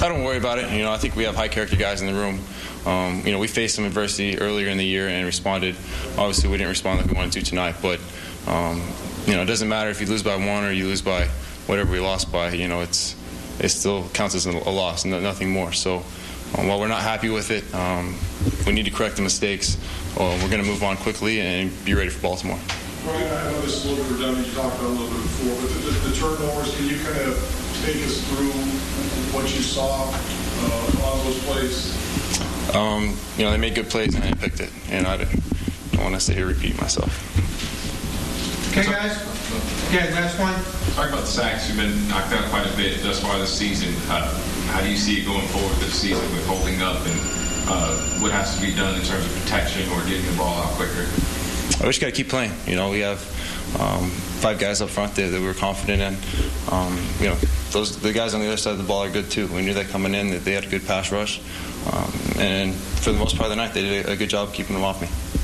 I don't worry about it. I think we have high character guys in the room. We faced some adversity earlier in the year and responded. Obviously, we didn't respond like we wanted to tonight, but it doesn't matter if you lose by 1 or you lose by whatever we lost by. It still counts as a loss, nothing more. So while we're not happy with it, we need to correct the mistakes. We're going to move on quickly and be ready for Baltimore. Ryan, I know this is a little bit redundant. You talked about it a little bit before, but the turnovers, can you kind of take us through what you saw on those plays? They made good plays and I picked it, and I don't want to sit here and repeat myself. Okay, guys. Okay, last one. Talk about the sacks. You've been knocked out quite a bit thus far this season. How do you see it going forward this season with holding up, and what has to be done in terms of protection or getting the ball out quicker? I just got to keep playing. We have 5 guys up front there that we're confident in. The guys on the other side of the ball are good too. We knew that coming in, that they had a good pass rush. And for the most part of the night, they did a good job keeping them off me.